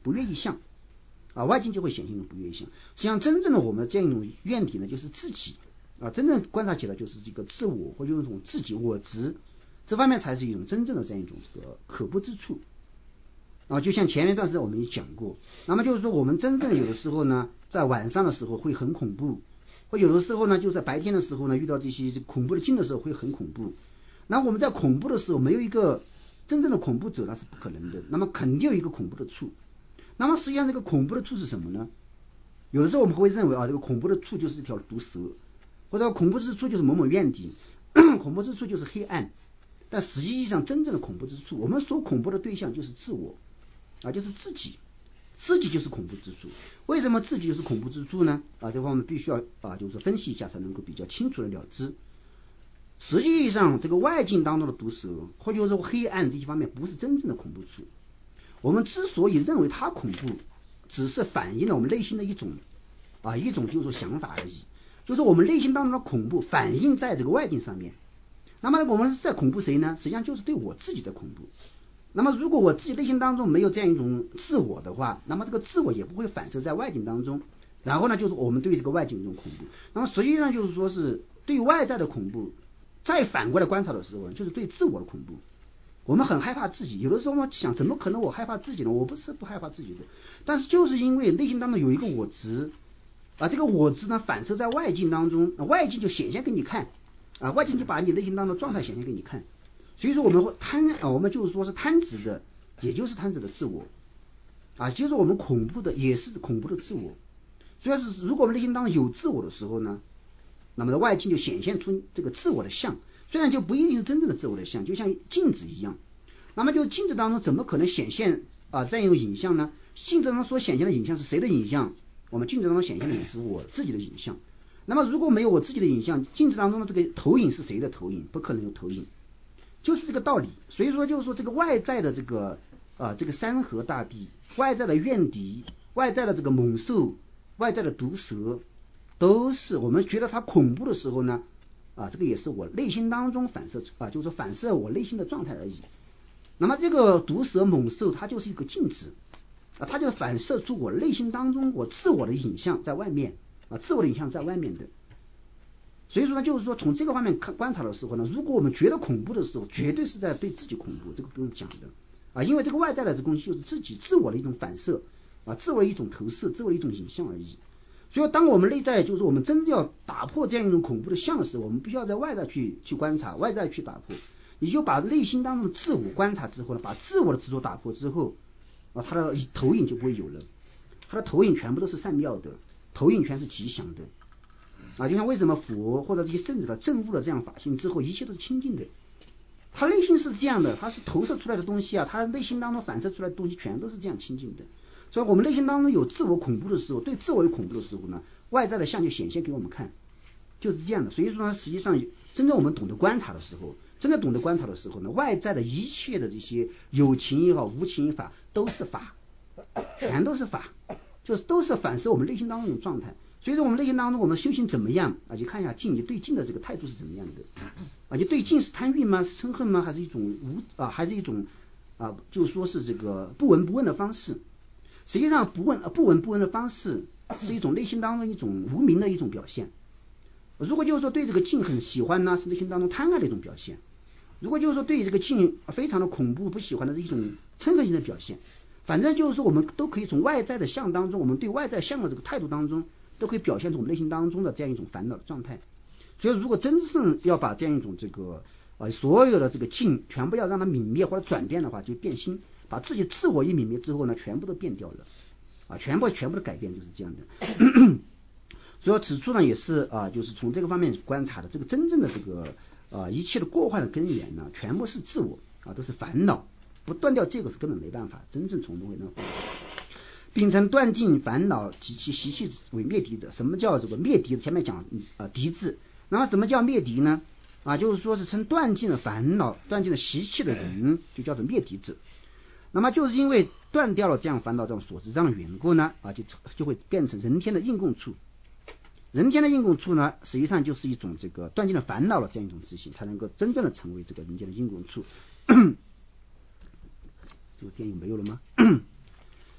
不悦意象啊，外境就会显现一种不悦意象。实际上真正的我们这样一种愿体呢，就是自己啊，真正观察起来就是这个自我或者用一种自己我执，这方面才是一种真正的这样一种这个可怖之处啊。就像前一段时间我们也讲过，那么就是说我们真正有的时候呢，在晚上的时候会很恐怖，或有的时候呢，就在白天的时候呢，遇到这些恐怖的境的时候会很恐怖。那我们在恐怖的时候没有一个真正的恐怖者，那是不可能的，那么肯定有一个恐怖的处。那么实际上这个恐怖的处是什么呢？有的时候我们会认为啊，这个恐怖的处就是一条毒蛇，或者恐怖之处就是某某怨敌，恐怖之处就是黑暗。但实际上真正的恐怖之处，我们所恐怖的对象就是自我啊，就是自己，自己就是恐怖之处。为什么自己就是恐怖之处呢？啊，这方面必须要啊，就是说分析一下才能够比较清楚的了知。实际上这个外境当中的毒蛇或者说黑暗这些方面不是真正的恐怖处，我们之所以认为它恐怖，只是反映了我们内心的一种啊一种就是说想法而已，就是我们内心当中的恐怖反映在这个外境上面。那么我们是在恐怖谁呢？实际上就是对我自己的恐怖。那么如果我自己内心当中没有这样一种自我的话，那么这个自我也不会反射在外境当中，然后呢就是我们对这个外境一种恐怖。那么实际上就是说是对外在的恐怖，再反过来观察的时候，就是对自我的恐怖。我们很害怕自己，有的时候我们想，怎么可能我害怕自己呢？我不是不害怕自己的，但是就是因为内心当中有一个我执啊，这个我执呢反射在外境当中，外境就显现给你看啊，外境就把你内心当中的状态显现给你看。所以说我们会贪啊，我们就是说是贪执的，也就是贪执的自我啊，就是我们恐怖的也是恐怖的自我。主要是如果我们内心当中有自我的时候呢，那么外境就显现出这个自我的像，虽然就不一定是真正的自我的像，就像镜子一样。那么就镜子当中怎么可能显现啊这样一个影像呢？镜子当中所显现的影像是谁的影像？我们镜子当中显现的也是我自己的影像。那么如果没有我自己的影像，镜子当中的这个投影是谁的投影？不可能有投影，就是这个道理。所以说就是说这个外在的这个啊这个山河大地，外在的怨敌，外在的这个猛兽，外在的毒蛇，都是我们觉得它恐怖的时候呢，啊，这个也是我内心当中反射啊，就是说反射我内心的状态而已。那么这个毒蛇猛兽，它就是一个镜子啊，它就反射出我内心当中我自我的影像在外面啊，自我的影像在外面的。所以说呢，就是说从这个方面看观察的时候呢，如果我们觉得恐怖的时候，绝对是在对自己恐怖，这个不用讲的啊，因为这个外在的这东西就是自己自我的一种反射啊，自我的一种投射，自我的一种影像而已。所以当我们内在就是我们真正要打破这样一种恐怖的像的时候，我们必须要在外在去去观察，外在去打破。你就把内心当中的自我观察之后呢，把自我的执着打破之后啊，它的投影就不会有了，它的投影全部都是善妙的，投影全是吉祥的啊。就像为什么佛或者这些圣者的证悟了这样法性之后，一切都是清净的。他内心是这样的，他是投射出来的东西啊，他内心当中反射出来的东西全都是这样清净的。所以我们内心当中有自我恐怖的时候，对自我有恐怖的时候呢，外在的相就显现给我们看，就是这样的。所以说呢，实际上真正我们懂得观察的时候，真的懂得观察的时候呢，外在的一切的这些有情也好，无情也法，都是法，全都是法，就是都是反射我们内心当中的状态。所以说我们内心当中我们修行怎么样啊？就看一下境，你对境的这个态度是怎么样的啊？你对境是贪欲吗？是嗔恨吗？还是一种无啊？还是一种啊？就说是这个不闻不问的方式。实际上不问不闻不问的方式是一种内心当中一种无明的一种表现。如果就是说对这个境很喜欢呢，是内心当中贪爱的一种表现。如果就是说对这个境非常的恐怖不喜欢的是一种嗔恨性的表现。反正就是说我们都可以从外在的相当中，我们对外在相的这个态度当中，都可以表现出我们内心当中的这样一种烦恼的状态。所以如果真正要把这样一种这个呃所有的这个境全部要让它泯灭或者转变的话，就变心，把自己自我一泯灭之后呢，全部都变掉了啊，全部全部的改变就是这样的。所以此处呢也是啊，就是从这个方面观察的，这个真正的这个啊一切的过患的根源呢，全部是自我啊，都是烦恼，不断掉这个是根本没办法真正从中会能。并称断尽烦恼及其习气为灭敌者。什么叫这个灭敌？前面讲啊敌字，那么怎么叫灭敌呢？啊，就是说是称断尽了烦恼、断尽了习气的人，就叫做灭敌者。那么就是因为断掉了这样烦恼这种所知这样的缘故呢，啊，就就会变成人天的应供处。人天的应供处呢，实际上就是一种这个断尽了烦恼的这样一种自信，才能够真正的成为这个人间的应供处。这个电影没有了吗？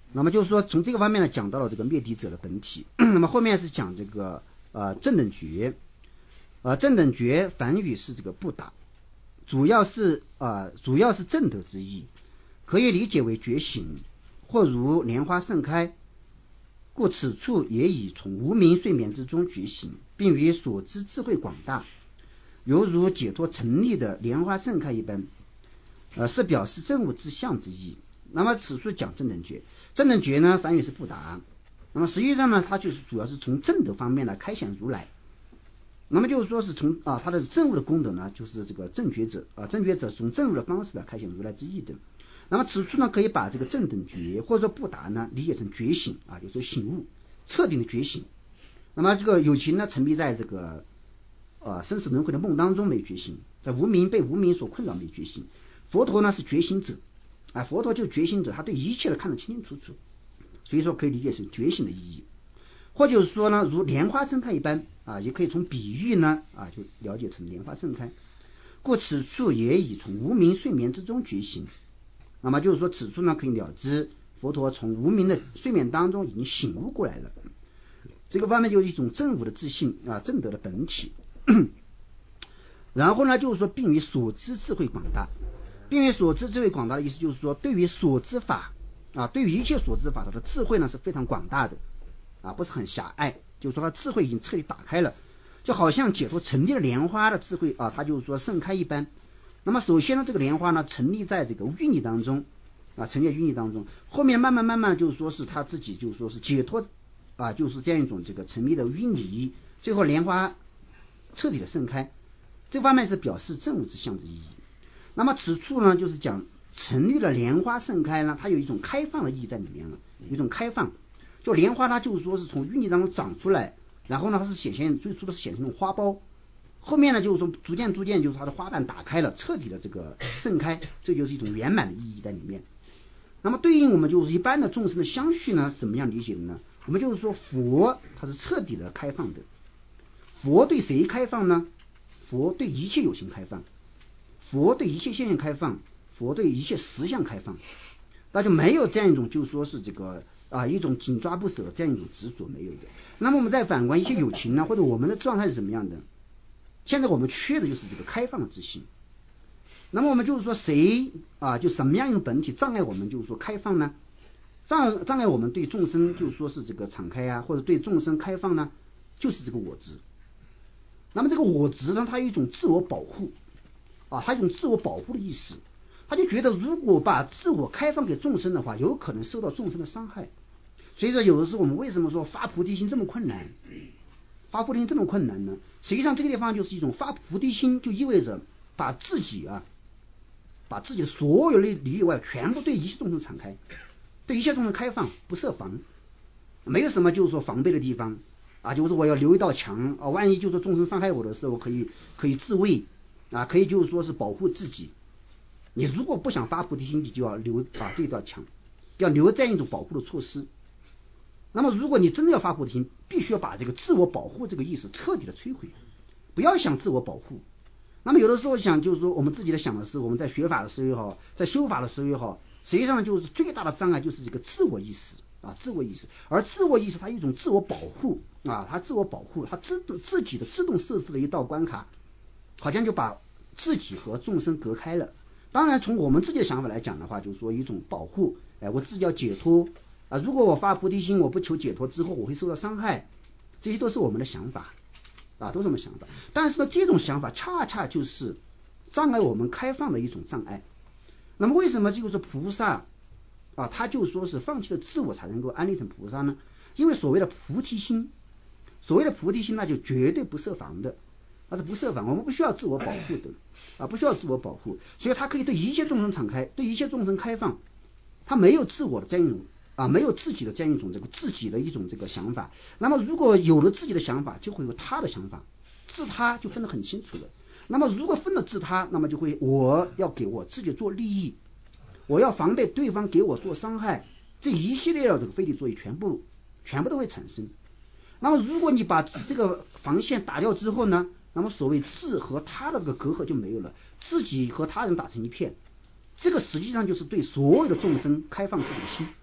那么就是说从这个方面呢讲到了这个灭敌者的本体。那么后面是讲这个呃正等觉，呃正等觉梵语是这个不打，主要是呃主要是正德之意，可以理解为觉醒，或如莲花盛开，故此处也已从无明睡眠之中觉醒，并于所知智慧广大，犹如解脱成立的莲花盛开一般，呃是表示正悟之相之意。那么此处讲正等觉，正等觉呢梵语是不达，那么实际上呢它就是主要是从正德方面来开显如来，那么就是说是从啊它的正悟的功德呢就是这个正觉者啊正觉者从正悟的方式来开显如来之意的。那么此处呢可以把这个正等觉或者说不达呢理解成觉醒啊，就是醒悟彻底的觉醒。那么这个有情呢沉迷在这个呃生死轮回的梦当中没觉醒，在无明被无明所困扰没觉醒。佛陀呢是觉醒者啊，佛陀就是觉醒者，他对一切的看得清清楚楚，所以说可以理解成觉醒的意义。或者说呢如莲花盛开一般啊，也可以从比喻呢啊就了解成莲花盛开，故此处也已从无明睡眠之中觉醒。那么就是说此处呢可以了知佛陀从无明的睡眠当中已经醒悟过来了，这个方面就是一种正悟的自信啊，正德的本体。然后呢就是说并于所知智慧广大，并于所知智慧广大的意思就是说对于所知法啊，对于一切所知法它的智慧呢是非常广大的啊，不是很狭隘，就是说它智慧已经彻底打开了，就好像解脱成立的莲花的智慧啊，它就是说盛开一般。那么首先呢这个莲花呢成立在这个淤泥当中啊，成立在淤泥当中，后面慢慢慢慢就是说是他自己就是说是解脱啊，就是这样一种这个成立的淤泥，最后莲花彻底的盛开，这方面是表示正悟之相的意义。那么此处呢就是讲成立了莲花盛开呢，它有一种开放的意义在里面了，有一种开放，就莲花它就是说是从淤泥当中长出来，然后呢它是显现最初的是显现那种花苞，后面呢就是说逐渐逐渐就是它的花瓣打开了，彻底的这个盛开，这就是一种圆满的意义在里面。那么对应我们就是一般的众生的相续呢怎么样理解的呢？我们就是说佛它是彻底的开放的，佛对谁开放呢？佛对一切有情开放，佛对一切现象开放，佛对一切实相开放，那就没有这样一种就是说是这个啊一种紧抓不舍这样一种执着，没有的。那么我们再反观一些有情呢，或者我们的状态是怎么样的？现在我们缺的就是这个开放的自信。那么我们就是说谁啊，就什么样一种本体障碍我们就是说开放呢？障障碍我们对众生就是说是这个敞开啊，或者对众生开放呢，就是这个我执。那么这个我执呢，它有一种自我保护啊，它有一种自我保护的意识，他就觉得如果把自我开放给众生的话，有可能受到众生的伤害。所以说有的时候我们为什么说发菩提心这么困难？发菩提心这么困难呢？实际上这个地方就是一种发菩提心，就意味着把自己啊，把自己的所有的里里外全部对一切众生敞开，对一切众生开放，不设防，没有什么就是说防备的地方啊，就是我要留一道墙啊，万一就是说众生伤害我的时候，可以可以自卫啊，可以就是说是保护自己。你如果不想发菩提心，你就要留啊这道墙，要留这样一种保护的措施。那么如果你真的要发菩提心，必须要把这个自我保护这个意识彻底的摧毁，不要想自我保护。那么有的时候想就是说我们自己的想的是我们在学法的时候也好，在修法的时候也好，实际上就是最大的障碍就是这个自我意识啊，自我意识。而自我意识它有一种自我保护啊，它自我保护，它自动自己的自动设置了一道关卡，好像就把自己和众生隔开了。当然从我们自己的想法来讲的话，就是说一种保护，哎，我自己要解脱啊，如果我发菩提心，我不求解脱之后我会受到伤害，这些都是我们的想法啊，都是我们想法。但是呢，这种想法恰恰就是障碍我们开放的一种障碍。那么为什么就是菩萨啊，他就说是放弃了自我才能够安立成菩萨呢？因为所谓的菩提心，所谓的菩提心那就绝对不设防的，那是不设防，我们不需要自我保护的啊，不需要自我保护，所以他可以对一切众生敞开，对一切众生开放，他没有自我的这样一种啊，没有自己的这样一种这个自己的一种这个想法。那么如果有了自己的想法，就会有他的想法，自他就分得很清楚了。那么如果分了自他，那么就会我要给我自己做利益，我要防备对方给我做伤害，这一系列的这个非理作意全部全部都会产生。那么如果你把这个防线打掉之后呢，那么所谓自和他的这个隔阂就没有了，自己和他人打成一片，这个实际上就是对所有的众生开放自己的心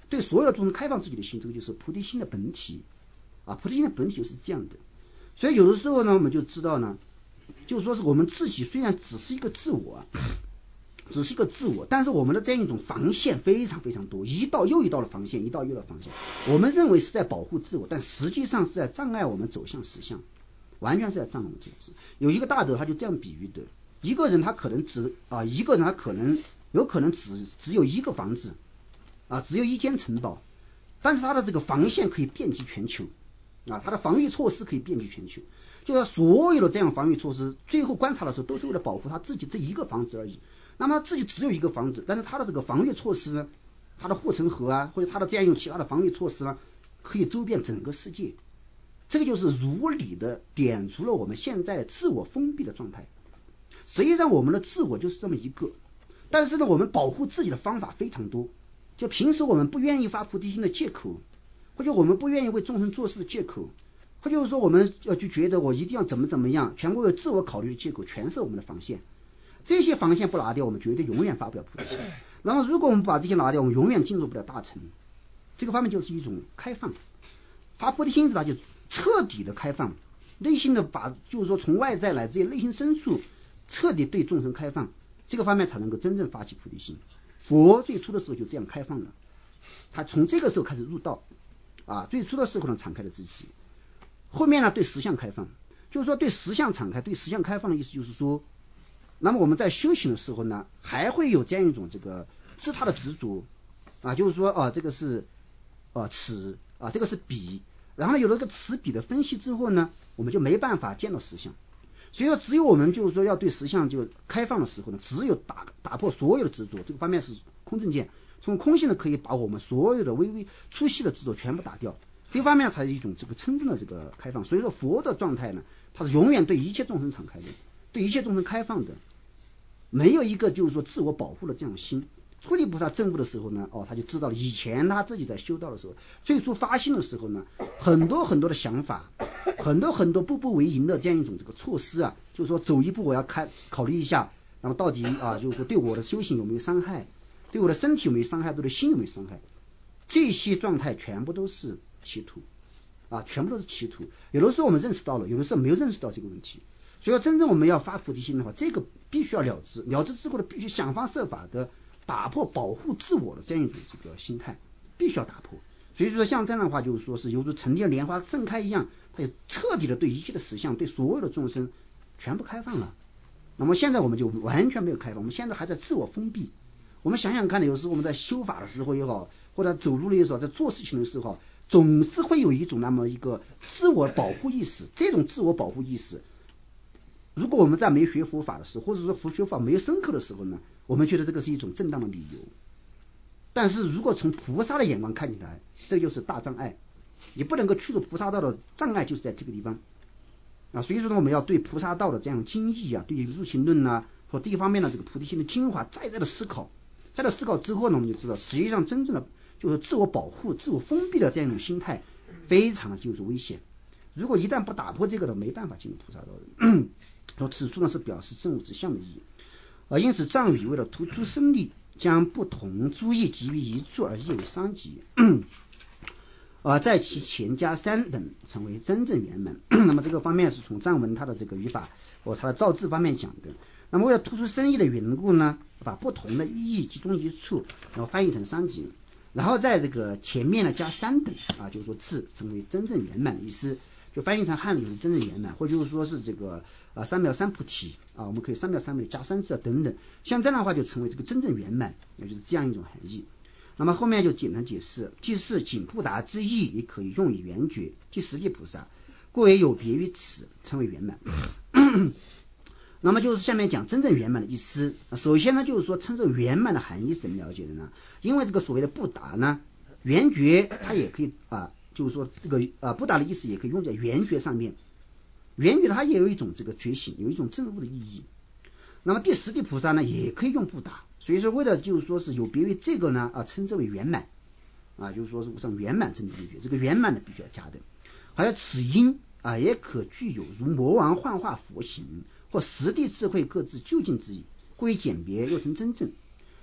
对所有的众生开放自己的心，这个就是菩提心的本体啊，菩提心的本体就是这样的。所以有的时候呢，我们就知道呢，就是说是我们自己虽然只是一个自我啊，只是一个自我，但是我们的这样一种防线非常非常多，一道又一道的防线，一道又一道的防线。我们认为是在保护自我，但实际上是在障碍我们走向实相，完全是在障碍我们走向。有一个大德他就这样比喻的：一个人他可能只啊，一个人他可能有可能只只有一个房子啊，只有一间城堡，但是他的这个防线可以遍及全球啊，他的防御措施可以遍及全球。就是所有的这样防御措施，最后观察的时候都是为了保护他自己这一个房子而已。那么他自己只有一个房子，但是他的这个防御措施呢，他的护城河啊，或者他的这样一种其他的防御措施呢，可以周遍整个世界。这个就是如理的点出了我们现在自我封闭的状态。实际上我们的自我就是这么一个，但是呢，我们保护自己的方法非常多。就平时我们不愿意发菩提心的借口，或者我们不愿意为众生做事的借口，或者就是说我们要就觉得我一定要怎么怎么样，全部为自我考虑的借口，全是我们的防线。这些防线不拿掉，我们绝对永远发不了菩提心。那么如果我们把这些拿掉，我们永远进入不了大乘。这个方面就是一种开放，发菩提心它就彻底的开放，内心的把就是说从外在乃至于内心深处彻底对众生开放，这个方面才能够真正发起菩提心。佛最初的时候就这样开放了，他从这个时候开始入道啊，最初的时候呢敞开了自己，后面呢对实相开放，就是说对实相敞开，对实相开放的意思就是说，那么我们在修行的时候呢，还会有这样一种这个自他的执着啊，就是说啊这个是啊此啊这个是彼，然后呢有了个此彼的分析之后呢，我们就没办法见到实相。所以说只有我们就是说要对实相就开放的时候呢，只有打打破所有的执着，这个方面是空正见，从空性呢可以把我们所有的微微粗细的执着全部打掉，这个方面才是一种这个真正的这个开放。所以说佛的状态呢，它是永远对一切众生敞开的，对一切众生开放的，没有一个就是说自我保护的这样的心。初地菩萨证悟的时候呢，哦，他就知道了以前他自己在修道的时候，最初发心的时候呢，很多很多的想法，很多很多步步为营的这样一种这个措施啊，就是说走一步我要看考虑一下，然后到底啊，就是说对我的修行有没有伤害，对我的身体有没有伤害，对我的心有没有伤害，这些状态全部都是歧途啊，全部都是歧途。有的时候我们认识到了，有的时候没有认识到这个问题。所以真正我们要发菩提心的话，这个必须要了知，了知之后呢，必须想方设法的打破保护自我的这样一种这个心态，必须要打破。所以说像这样的话，就是说是犹如成地的莲花盛开一样，它就彻底的对一切的实相，对所有的众生全部开放了。那么现在我们就完全没有开放，我们现在还在自我封闭。我们想想看，有时候我们在修法的时候也好，或者走路的时候，在做事情的时候，总是会有一种那么一个自我保护意识。这种自我保护意识，如果我们在没学佛法的时候，或者说佛学法没有深刻的时候呢，我们觉得这个是一种正当的理由。但是如果从菩萨的眼光看起来，这就是大障碍，你不能够去除菩萨道的障碍，就是在这个地方啊。所以说呢，我们要对菩萨道的这样经义啊，对入行论啊和这一方面的这个菩提心的精华，再再的思考，在这思考之后呢，我们就知道，实际上真正的就是自我保护、自我封闭的这样一种心态，非常的就是危险。如果一旦不打破这个的，没办法进入菩萨道的。说此处呢是表示正悟之相的意义，而因此藏语为了突出生力，将不同诸义集于一处而译为三集，而在其前加三等，成为真正圆满。那么这个方面是从藏文它的这个语法或它的造字方面讲的。那么为了突出深意的缘故呢，把不同的意义集中一处，然后翻译成三集，然后在这个前面呢加三等啊，就是说字成为真正圆满的意思，就翻译成汉语是真正圆满，或者就是说是这个啊三藐三菩提啊，我们可以三藐三菩提加三字啊等等，像这样的话就成为这个真正圆满，也就是这样一种含义。那么后面就简单解释，即是紧不达之意，也可以用以圆觉第十地菩萨，故为有别于此，称为圆满。那么就是下面讲真正圆满的意思。首先呢，就是说称之圆满的含义是怎么了解的呢？因为这个所谓的不达呢，圆觉它也可以啊，就是说这个啊不达的意思也可以用在圆觉上面。圆觉它也有一种这个觉醒，有一种证悟的意义。那么第十地菩萨呢，也可以用不达。所以说为了就是说是有别于这个呢啊，称之为圆满啊，就是说是无上圆满真正觉，这个圆满的必须要加的。还有此因啊，也可具有如魔王幻化佛形或实地智慧各自究竟之意，故以简别又成真正。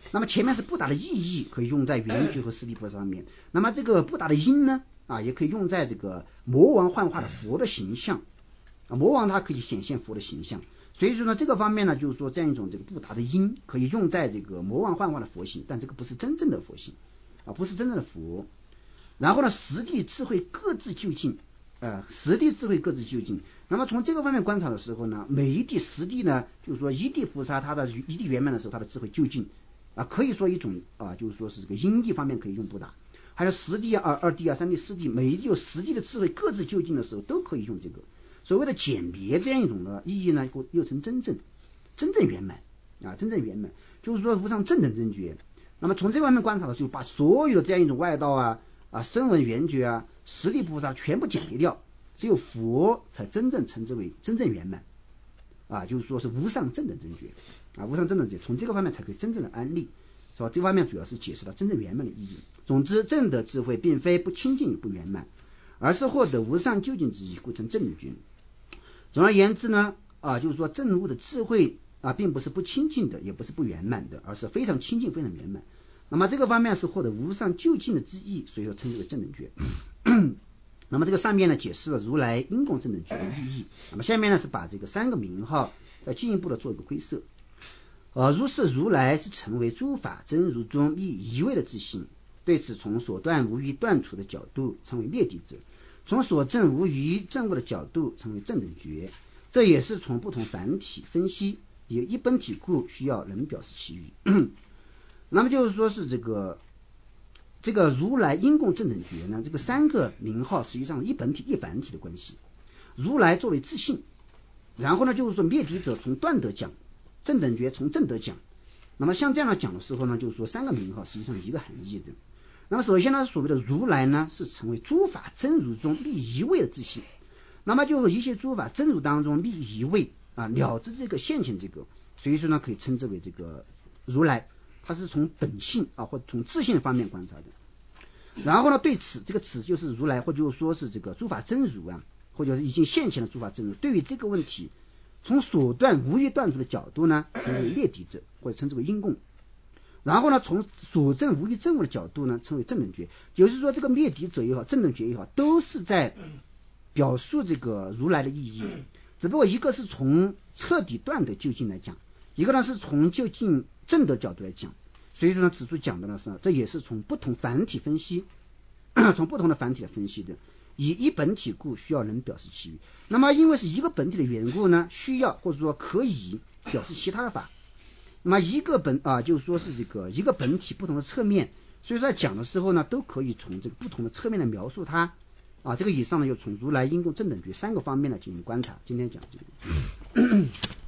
那么前面是布达的意义，可以用在圆觉和实地菩萨上面。那么这个布达的因呢，啊，也可以用在这个魔王幻化的佛的形象。啊，魔王它可以显现佛的形象，所以说呢，这个方面呢，就是说这样一种这个布达的因可以用在这个魔王幻化的佛性，但这个不是真正的佛性，啊，不是真正的佛。然后呢，实地智慧各自究竟，呃，实地智慧各自究竟。那么从这个方面观察的时候呢，每一地实地呢，就是说一地菩萨他的一地圆满的时候，他的智慧究竟啊，可以说一种啊，就是说是这个因地方面可以用布达，还有实地啊、二二地啊、三地、四地，每一地有实地的智慧各自究竟的时候，都可以用这个。所谓的简别这样一种的意义呢，又成真正真正圆满啊，真正圆满就是说无上正等正觉。那么从这方面观察的时候，把所有的这样一种外道啊啊声闻缘觉啊实力菩萨全部简别掉，只有佛才真正称之为真正圆满啊，就是说是无上正等正觉啊，无上正等正觉，从这个方面才可以真正的安立，是吧？这方面主要是解释了真正圆满的意义。总之，正的智慧并非不清净与不圆满，而是获得无上究竟之意，故称正等觉。总而言之呢，啊，就是说正悟的智慧啊，并不是不清净的，也不是不圆满的，而是非常清净、非常圆满。那么这个方面是获得无上究竟的之意，所以说称之为正等觉。那么这个上面呢解释了如来因供正等觉的意义。那么下面呢是把这个三个名号再进一步的做一个归摄。呃，如是如来是成为诸法真如中亦一味的自性，对此从所断无余断除的角度称为灭敌者，从所证无余证悟的角度称为正等觉。这也是从不同繁体分析，以一本体故需要能表示其余。那么就是说是这个这个如来因供正等觉呢，这个三个名号实际上一本体一繁体的关系。如来作为自性，然后呢就是说灭敌者从断德讲，正等觉从正德讲。那么像这样的讲的时候呢，就是说三个名号实际上一个含义的。那么首先呢，所谓的如来呢是成为诸法真如中立一位的自性，那么就是一切诸法真如当中立一位啊，了知这个现前这个，所以说呢可以称之为这个如来，它是从本性啊或者从自性方面观察的。然后呢对此这个此就是如来，或者说是这个诸法真如啊，或者是已经现前的诸法真如，对于这个问题从所断无余断除的角度呢称之为灭敌者，或者称之为因供。然后呢从所证无余证悟的角度呢称为正等觉。也就是说这个灭敌者也好，正等觉也好，都是在表述这个如来的意义，只不过一个是从彻底断的究竟来讲，一个呢是从究竟正的角度来讲。所以说呢此处讲的呢是这也是从不同繁体分析，从不同的繁体来分析的，以一本体故需要能表示其余。那么因为是一个本体的缘故呢，需要或者说可以表示其他的法。那么一个本啊，就是说是这个一个本体不同的侧面，所以在讲的时候呢，都可以从这个不同的侧面来描述它啊。这个以上呢，又从如来因供正等觉三个方面呢进行观察。今天讲这个。